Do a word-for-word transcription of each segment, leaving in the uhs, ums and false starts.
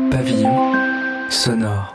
Pavillon sonore.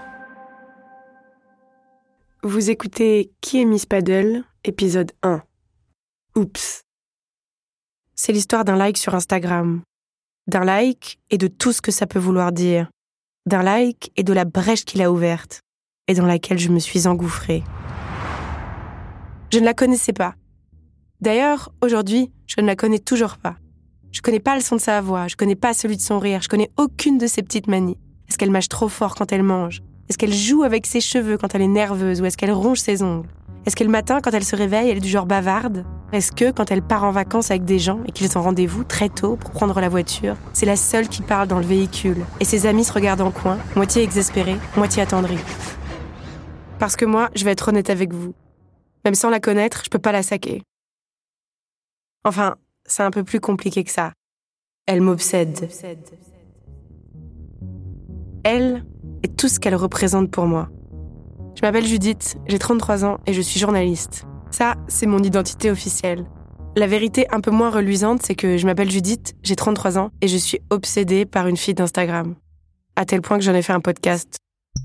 Vous écoutez Qui est Miss Paddle, épisode un. Oups. C'est l'histoire d'un like sur Instagram. D'un like et de tout ce que ça peut vouloir dire. D'un like et de la brèche qu'il a ouverte et dans laquelle je me suis engouffrée. Je ne la connaissais pas. D'ailleurs, aujourd'hui, je ne la connais toujours pas. Je connais pas le son de sa voix, je connais pas celui de son rire, je connais aucune de ses petites manies. Est-ce qu'elle mâche trop fort quand elle mange ? Est-ce qu'elle joue avec ses cheveux quand elle est nerveuse ou est-ce qu'elle ronge ses ongles ? Est-ce que le matin, quand elle se réveille, elle est du genre bavarde ? Est-ce que, quand elle part en vacances avec des gens et qu'ils ont rendez-vous très tôt pour prendre la voiture, c'est la seule qui parle dans le véhicule et ses amis se regardent en coin, moitié exaspérés, moitié attendris ? Parce que moi, je vais être honnête avec vous. Même sans la connaître, je peux pas la saquer. Enfin, c'est un peu plus compliqué que ça. Elle m'obsède. Elle est tout ce qu'elle représente pour moi. Je m'appelle Judith, j'ai trente-trois ans et je suis journaliste. Ça, c'est mon identité officielle. La vérité un peu moins reluisante, c'est que je m'appelle Judith, j'ai trente-trois ans et je suis obsédée par une fille d'Instagram. À tel point que j'en ai fait un podcast.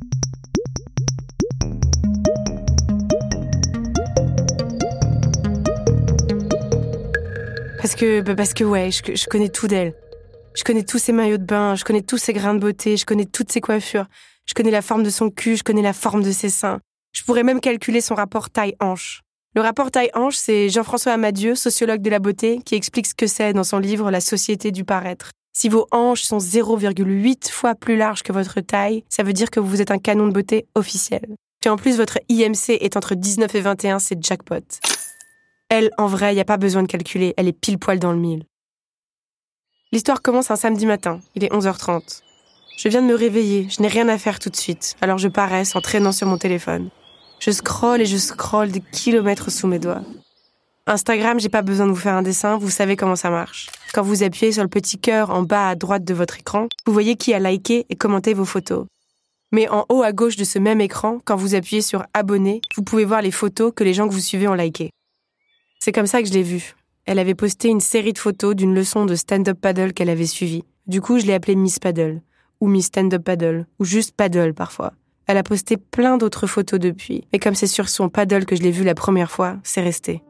Parce que, bah parce que ouais, je, je connais tout d'elle. Je connais tous ses maillots de bain, je connais tous ses grains de beauté, je connais toutes ses coiffures. Je connais la forme de son cul, je connais la forme de ses seins. Je pourrais même calculer son rapport taille-hanche. Le rapport taille-hanche, c'est Jean-François Amadieu, sociologue de la beauté, qui explique ce que c'est dans son livre « La société du paraître ». Si vos hanches sont zéro virgule huit fois plus larges que votre taille, ça veut dire que vous êtes un canon de beauté officiel. Puis en plus, votre I M C est entre dix-neuf et vingt et un, c'est jackpot. Elle, en vrai, il n'y a pas besoin de calculer, elle est pile poil dans le mille. L'histoire commence un samedi matin, il est onze heures trente. Je viens de me réveiller, je n'ai rien à faire tout de suite, alors je paresse en traînant sur mon téléphone. Je scrolle et je scrolle des kilomètres sous mes doigts. Instagram, j'ai pas besoin de vous faire un dessin, vous savez comment ça marche. Quand vous appuyez sur le petit cœur en bas à droite de votre écran, vous voyez qui a liké et commenté vos photos. Mais en haut à gauche de ce même écran, quand vous appuyez sur abonner, vous pouvez voir les photos que les gens que vous suivez ont liké. C'est comme ça que je l'ai vue. Elle avait posté une série de photos d'une leçon de stand-up paddle qu'elle avait suivie. Du coup, je l'ai appelée Miss Paddle, ou Miss Stand-up Paddle, ou juste Paddle parfois. Elle a posté plein d'autres photos depuis, mais comme c'est sur son paddle que je l'ai vue la première fois, c'est resté.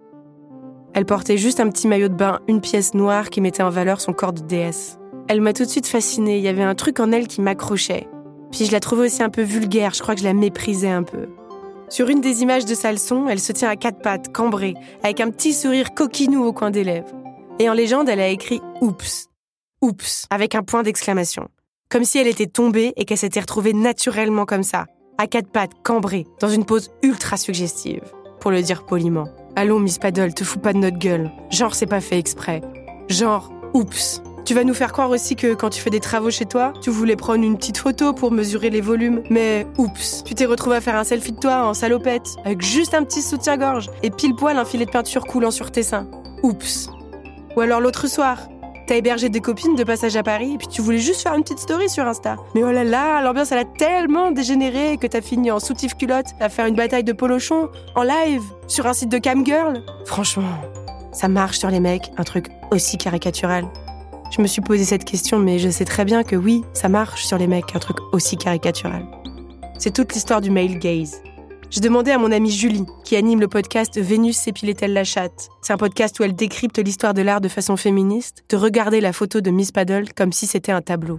Elle portait juste un petit maillot de bain, une pièce noire qui mettait en valeur son corps de déesse. Elle m'a tout de suite fascinée, il y avait un truc en elle qui m'accrochait. Puis je la trouvais aussi un peu vulgaire, je crois que je la méprisais un peu. Sur une des images de sa leçon, elle se tient à quatre pattes, cambrée, avec un petit sourire coquinou au coin des lèvres. Et en légende, elle a écrit « Oups ». « Oups » avec un point d'exclamation. Comme si elle était tombée et qu'elle s'était retrouvée naturellement comme ça, à quatre pattes, cambrée, dans une pose ultra suggestive, pour le dire poliment. Allons, Miss Paddle, te fous pas de notre gueule. Genre, c'est pas fait exprès. Genre, oups. Tu vas nous faire croire aussi que quand tu fais des travaux chez toi, tu voulais prendre une petite photo pour mesurer les volumes, mais oups. Tu t'es retrouvé à faire un selfie de toi en salopette, avec juste un petit soutien-gorge et pile poil un filet de peinture coulant sur tes seins. Oups. Ou alors l'autre soir, t'as hébergé des copines de passage à Paris et puis tu voulais juste faire une petite story sur Insta. Mais oh là là, l'ambiance elle a tellement dégénéré que t'as fini en soutif culotte à faire une bataille de polochon en live sur un site de camgirl. Franchement, ça marche sur les mecs, un truc aussi caricatural. Je me suis posé cette question, mais je sais très bien que oui, ça marche sur les mecs, un truc aussi caricatural. C'est toute l'histoire du male gaze. J'ai demandé à mon amie Julie, qui anime le podcast « Vénus s'épilait-elle la chatte ?» C'est un podcast où elle décrypte l'histoire de l'art de façon féministe, de regarder la photo de Miss Paddle comme si c'était un tableau.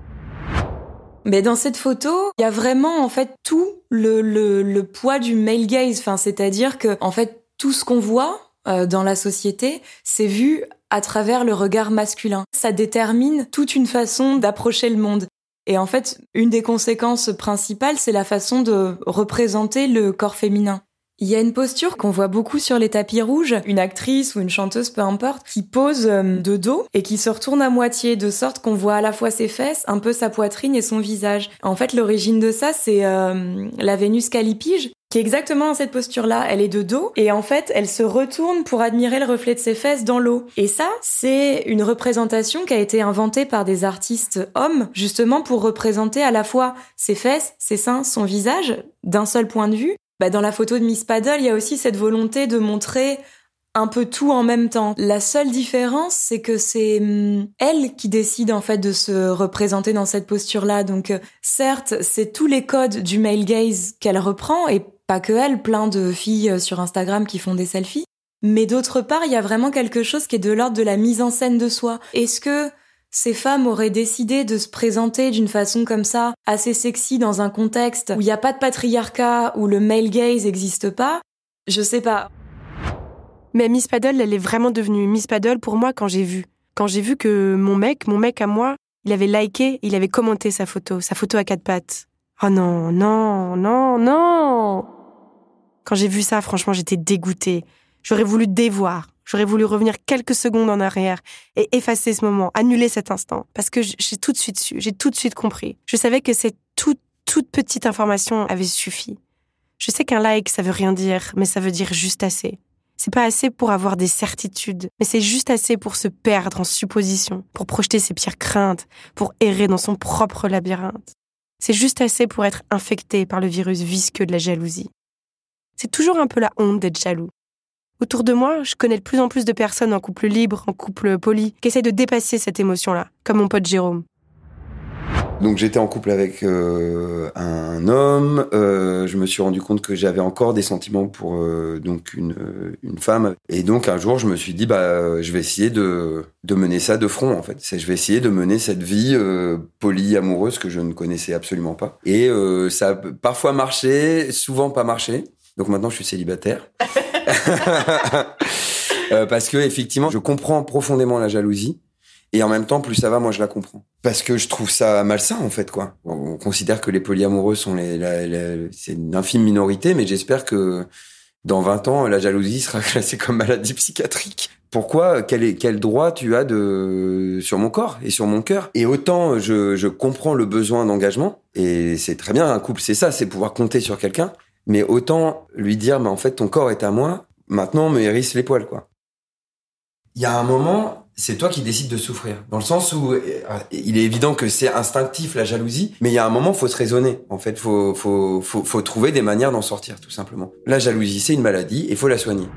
Mais dans cette photo, il y a vraiment en fait tout le, le, le poids du male gaze. Enfin, c'est-à-dire que en fait tout ce qu'on voit euh, dans la société, c'est vu à travers le regard masculin. Ça détermine toute une façon d'approcher le monde. Et en fait, une des conséquences principales, c'est la façon de représenter le corps féminin. Il y a une posture qu'on voit beaucoup sur les tapis rouges, une actrice ou une chanteuse, peu importe, qui pose de dos et qui se retourne à moitié, de sorte qu'on voit à la fois ses fesses, un peu sa poitrine et son visage. En fait, l'origine de ça, c'est euh, la Vénus callipyge, qui est exactement dans cette posture-là. Elle est de dos et en fait, elle se retourne pour admirer le reflet de ses fesses dans l'eau. Et ça, c'est une représentation qui a été inventée par des artistes hommes, justement pour représenter à la fois ses fesses, ses seins, son visage, d'un seul point de vue. Bah, dans la photo de Miss Paddle, il y a aussi cette volonté de montrer un peu tout en même temps. La seule différence, c'est que c'est hum, elle qui décide en fait de se représenter dans cette posture-là. Donc euh, certes, c'est tous les codes du male gaze qu'elle reprend, et pas que elle, plein de filles sur Instagram qui font des selfies. Mais d'autre part, il y a vraiment quelque chose qui est de l'ordre de la mise en scène de soi. Est-ce que ces femmes auraient décidé de se présenter d'une façon comme ça, assez sexy dans un contexte où il n'y a pas de patriarcat, où le male gaze n'existe pas? Je sais pas. Mais Miss Paddle, elle est vraiment devenue Miss Paddle pour moi quand j'ai vu. Quand j'ai vu que mon mec, mon mec à moi, il avait liké, il avait commenté sa photo, sa photo à quatre pattes. Oh non, non, non, non! Quand j'ai vu ça, franchement, j'étais dégoûtée. J'aurais voulu dévoir. J'aurais voulu revenir quelques secondes en arrière et effacer ce moment, annuler cet instant. Parce que j'ai tout de suite su, j'ai tout de suite compris. Je savais que cette toute, toute petite information avait suffi. Je sais qu'un like, ça veut rien dire, mais ça veut dire juste assez. C'est pas assez pour avoir des certitudes, mais c'est juste assez pour se perdre en suppositions, pour projeter ses pires craintes, pour errer dans son propre labyrinthe. C'est juste assez pour être infecté par le virus visqueux de la jalousie. C'est toujours un peu la honte d'être jaloux. Autour de moi, je connais de plus en plus de personnes en couple libre, en couple poli, qui essaient de dépasser cette émotion-là, comme mon pote Jérôme. Donc j'étais en couple avec euh, un homme, euh, je me suis rendu compte que j'avais encore des sentiments pour euh, donc une, une femme. Et donc un jour, je me suis dit, bah, je vais essayer de, de mener ça de front, en fait. C'est, je vais essayer de mener cette vie euh, polyamoureuse que je ne connaissais absolument pas. Et euh, ça a parfois marché, souvent pas marché. Donc maintenant, je suis célibataire. euh, parce que effectivement, je comprends profondément la jalousie. Et en même temps, plus ça va, moi je la comprends. Parce que je trouve ça malsain, en fait, quoi. On considère que les polyamoureux sont les, la, la, c'est une infime minorité, mais j'espère que dans vingt ans, la jalousie sera classée comme maladie psychiatrique. Pourquoi? Quel, est, quel droit tu as de, sur mon corps et sur mon cœur? Et autant je, je comprends le besoin d'engagement, et c'est très bien, un couple, c'est ça, c'est pouvoir compter sur quelqu'un. Mais autant lui dire, mais en fait, ton corps est à moi, maintenant, me hérisse les poils, quoi. Il y a un moment, c'est toi qui décides de souffrir. Dans le sens où, il est évident que c'est instinctif, la jalousie, mais il y a un moment, faut se raisonner. En fait, faut, faut, faut, faut trouver des manières d'en sortir, tout simplement. La jalousie, c'est une maladie, et faut la soigner.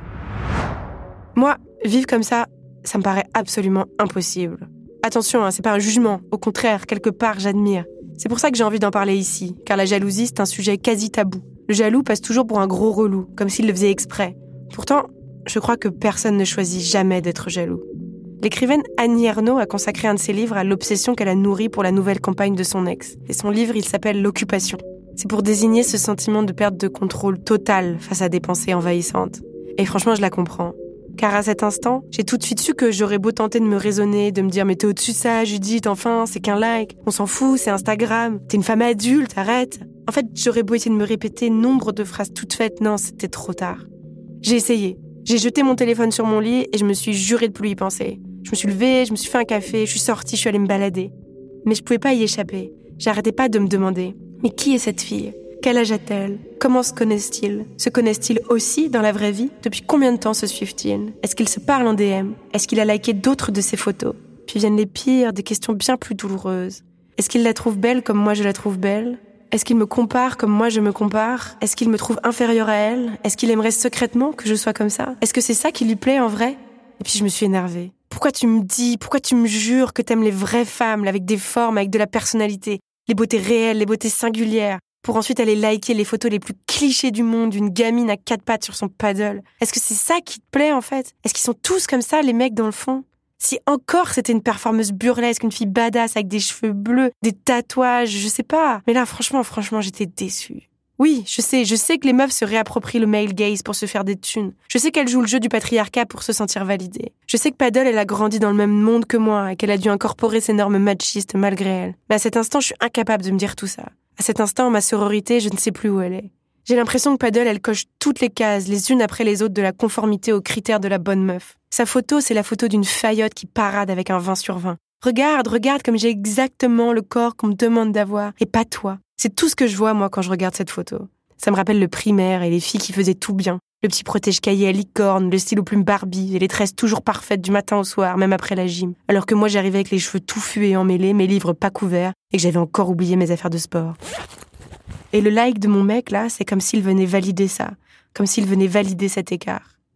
Moi, vivre comme ça, ça me paraît absolument impossible. Attention, hein, c'est pas un jugement. Au contraire, quelque part, j'admire. C'est pour ça que j'ai envie d'en parler ici, car la jalousie, c'est un sujet quasi tabou. Le jaloux passe toujours pour un gros relou, comme s'il le faisait exprès. Pourtant, je crois que personne ne choisit jamais d'être jaloux. L'écrivaine Annie Ernaux a consacré un de ses livres à l'obsession qu'elle a nourrie pour la nouvelle compagne de son ex. Et son livre, il s'appelle « L'occupation ». C'est pour désigner ce sentiment de perte de contrôle total face à des pensées envahissantes. Et franchement, je la comprends. Car à cet instant, j'ai tout de suite su que j'aurais beau tenter de me raisonner, de me dire « Mais t'es au-dessus de ça, Judith, enfin, c'est qu'un like. On s'en fout, c'est Instagram. T'es une femme adulte, arrête. » En fait, j'aurais beau essayer de me répéter nombre de phrases toutes faites. Non, c'était trop tard. J'ai essayé. J'ai jeté mon téléphone sur mon lit et je me suis juré de plus y penser. Je me suis levée, je me suis fait un café, je suis sortie, je suis allée me balader. Mais je pouvais pas y échapper. J'arrêtais pas de me demander « Mais qui est cette fille ? Quel âge a-t-elle ? Comment se connaissent-ils ? Se connaissent-ils aussi dans la vraie vie ? Depuis combien de temps se suivent-ils ? Est-ce qu'ils se parlent en D M ? Est-ce qu'il a liké d'autres de ses photos ? Puis viennent les pires, des questions bien plus douloureuses. Est-ce qu'il la trouve belle comme moi je la trouve belle ? Est-ce qu'il me compare comme moi je me compare ? Est-ce qu'il me trouve inférieure à elle ? Est-ce qu'il aimerait secrètement que je sois comme ça ? Est-ce que c'est ça qui lui plaît en vrai ? Et puis je me suis énervée. Pourquoi tu me dis, pourquoi tu me jures que t'aimes les vraies femmes, avec des formes, avec de la personnalité, les beautés réelles, les beautés singulières, pour ensuite aller liker les photos les plus clichés du monde d'une gamine à quatre pattes sur son paddle ? Est-ce que c'est ça qui te plaît en fait ? Est-ce qu'ils sont tous comme ça, les mecs dans le fond ? Si encore c'était une performeuse burlesque, une fille badass avec des cheveux bleus, des tatouages, je sais pas. Mais là, franchement, franchement, j'étais déçue. Oui, je sais, je sais que les meufs se réapproprient le male gaze pour se faire des thunes. Je sais qu'elles jouent le jeu du patriarcat pour se sentir validées. Je sais que Paddle, elle a grandi dans le même monde que moi et qu'elle a dû incorporer ces normes machistes malgré elle. Mais à cet instant, je suis incapable de me dire tout ça. À cet instant, ma sororité, je ne sais plus où elle est. J'ai l'impression que Paddle, elle coche toutes les cases, les unes après les autres, de la conformité aux critères de la bonne meuf. Sa photo, c'est la photo d'une faillotte qui parade avec un vingt sur vingt. Regarde, regarde comme j'ai exactement le corps qu'on me demande d'avoir, et pas toi. C'est tout ce que je vois, moi, quand je regarde cette photo. Ça me rappelle le primaire et les filles qui faisaient tout bien. Le petit protège-cahier à licorne, le stylo plume Barbie et les tresses toujours parfaites du matin au soir, même après la gym. Alors que moi, j'arrivais avec les cheveux touffus et emmêlés, mes livres pas couverts, et que j'avais encore oublié mes affaires de sport. Et le like de mon mec, là, c'est comme s'il venait valider ça. Comme s'il venait valider cet écart.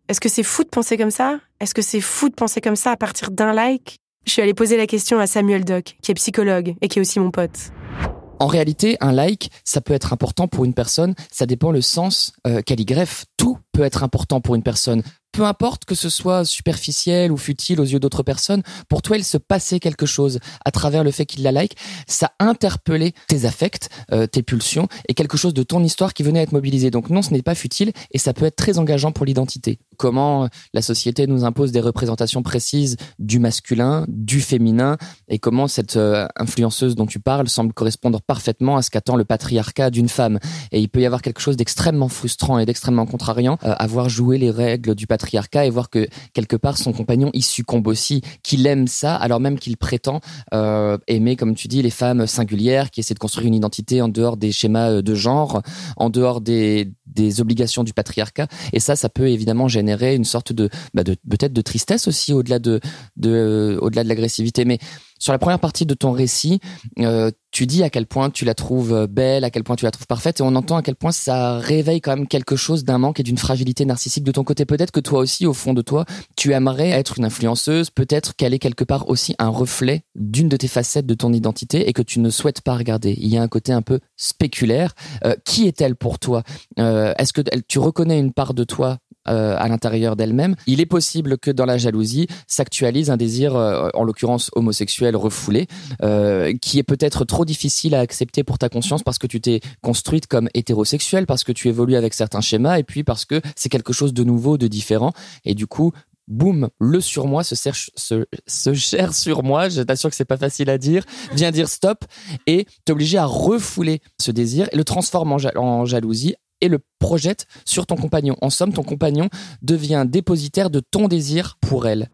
Est-ce que c'est fou de penser comme ça ? Est-ce que c'est fou de penser comme ça à partir d'un like ? Je suis allée poser la question à Samuel Doc, qui est psychologue et qui est aussi mon pote. En réalité, un like, ça peut être important pour une personne, ça dépend le sens euh, qu'elle y greffe. Tout peut être important pour une personne. Peu importe que ce soit superficiel ou futile aux yeux d'autres personnes, pour toi, il se passait quelque chose à travers le fait qu'il la like. Ça interpellait tes affects, euh, tes pulsions et quelque chose de ton histoire qui venait à être mobilisé. Donc non, ce n'est pas futile et ça peut être très engageant pour l'identité. Comment la société nous impose des représentations précises du masculin, du féminin et comment cette euh, influenceuse dont tu parles semble correspondre parfaitement à ce qu'attend le patriarcat d'une femme. Et il peut y avoir quelque chose d'extrêmement frustrant et d'extrêmement contrariant euh, à voir jouer les règles du patriarcat et voir que quelque part son compagnon y succombe aussi, qu'il aime ça alors même qu'il prétend euh, aimer, comme tu dis, les femmes singulières qui essaient de construire une identité en dehors des schémas de genre, en dehors des, des obligations du patriarcat. Et ça, ça peut évidemment générer une sorte de, bah de peut-être de tristesse aussi au-delà de, de euh, au-delà de l'agressivité. Mais sur la première partie de ton récit, euh, tu dis à quel point tu la trouves belle, à quel point tu la trouves parfaite, et on entend à quel point ça réveille quand même quelque chose d'un manque et d'une fragilité narcissique de ton côté. Peut-être que toi aussi, au fond de toi, tu aimerais être une influenceuse, peut-être qu'elle est quelque part aussi un reflet d'une de tes facettes de ton identité et que tu ne souhaites pas regarder. Il y a un côté un peu spéculaire. Euh, qui est-elle pour toi ? euh, Est-ce que tu reconnais une part de toi Euh, à l'intérieur d'elle-même? Il est possible que dans la jalousie s'actualise un désir, euh, en l'occurrence homosexuel refoulé, euh, qui est peut-être trop difficile à accepter pour ta conscience parce que tu t'es construite comme hétérosexuelle, parce que tu évolues avec certains schémas et puis parce que c'est quelque chose de nouveau, de différent. Et du coup, boum, le surmoi se, cherche, se, se cherche sur moi, je t'assure que c'est pas facile à dire, vient dire stop et t'es obligé à refouler ce désir et le transforme en, ja- en jalousie et le projette sur ton compagnon. En somme, ton compagnon devient dépositaire de ton désir pour elle.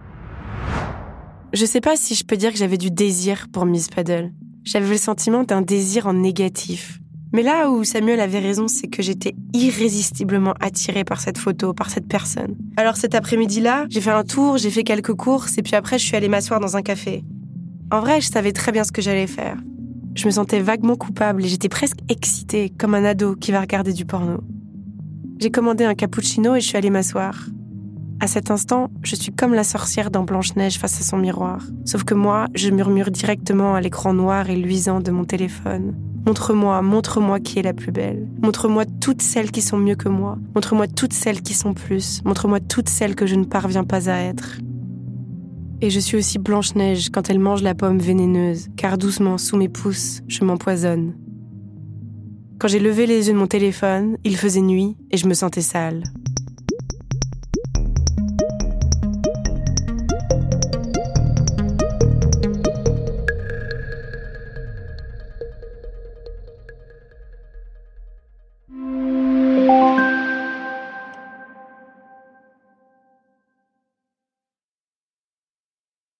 Je sais pas si je peux dire que j'avais du désir pour Miss Paddle. J'avais le sentiment d'un désir en négatif. Mais là où Samuel avait raison, c'est que j'étais irrésistiblement attirée par cette photo, par cette personne. Alors cet après-midi-là, j'ai fait un tour, j'ai fait quelques courses, et puis après je suis allée m'asseoir dans un café. En vrai, je savais très bien ce que j'allais faire. Je me sentais vaguement coupable et j'étais presque excitée, comme un ado qui va regarder du porno. J'ai commandé un cappuccino et je suis allée m'asseoir. À cet instant, je suis comme la sorcière dans Blanche-Neige face à son miroir. Sauf que moi, je murmure directement à l'écran noir et luisant de mon téléphone. Montre-moi, montre-moi qui est la plus belle. Montre-moi toutes celles qui sont mieux que moi. Montre-moi toutes celles qui sont plus. Montre-moi toutes celles que je ne parviens pas à être. Et je suis aussi Blanche-Neige quand elle mange la pomme vénéneuse, car doucement, sous mes pouces, je m'empoisonne. Quand j'ai levé les yeux de mon téléphone, il faisait nuit et je me sentais sale.